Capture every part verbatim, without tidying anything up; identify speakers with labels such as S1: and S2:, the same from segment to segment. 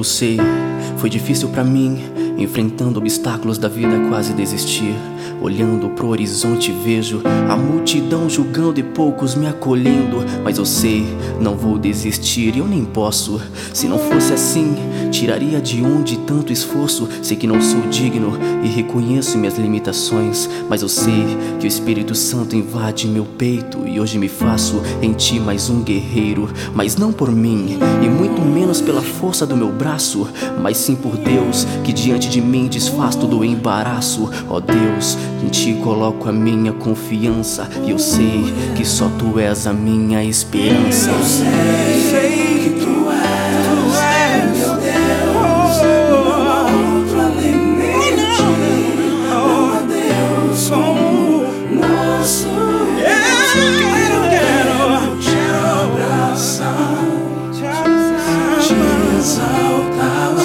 S1: sei, foi difícil pra mim, enfrentando obstáculos da vida, quase desistir. Olhando pro horizonte vejo a multidão julgando e poucos me acolhendo. Mas eu sei, não vou desistir e eu nem posso. Se não fosse assim, tiraria de onde tanto esforço. Sei que não sou digno e reconheço minhas limitações, mas eu sei que o Espírito Santo invade meu peito e hoje me faço em ti mais um guerreiro. Mas não por mim e muito menos pela força do meu braço, mas sim por Deus, que diante de mim desfaz todo o embaraço. Ó Deus, em ti coloco a minha confiança e eu sei que só tu és a minha esperança.
S2: Eu sei, sei que tu és, tu és meu Deus, não há outro além de ti, não há Deus como o nosso. Eu quero, quero te abraçar, te exaltar,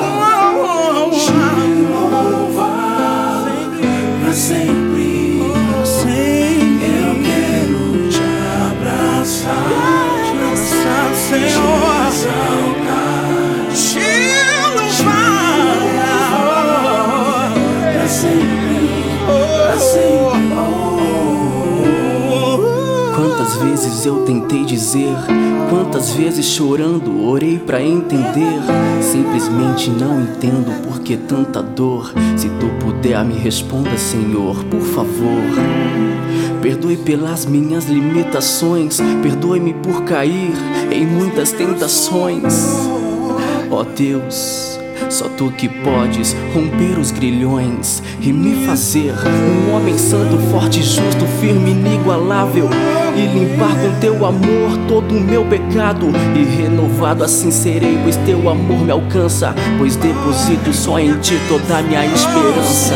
S2: te louvar pra sempre, pra sempre. Eu quero te abraçar, te abraçar, Senhor, te louvar pra sempre, pra sempre.
S1: Quantas vezes eu tentei dizer, quantas vezes chorando orei pra entender. Simplesmente não entendo por que tanta dor. Se tu puder me responda, Senhor, por favor. Perdoe pelas minhas limitações, perdoe-me por cair em muitas tentações. Ó Deus, só tu que podes romper os grilhões e me fazer um homem santo, forte, justo, firme, inigualável, e limpar com teu amor todo o meu pecado. E renovado assim serei, pois teu amor me alcança, pois deposito só em ti toda a minha esperança.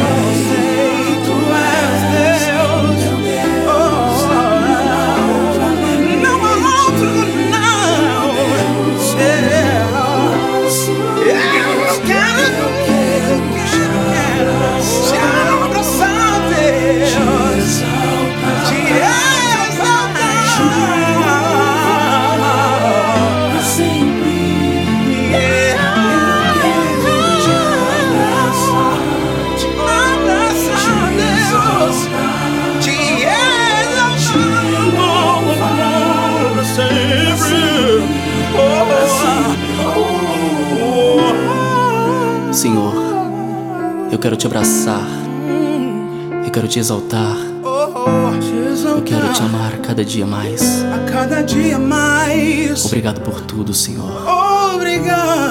S1: Senhor, eu quero te abraçar, eu quero te exaltar, eu quero te amar cada dia mais.
S2: A cada dia mais.
S1: Obrigado por tudo, Senhor.
S2: Obrigado.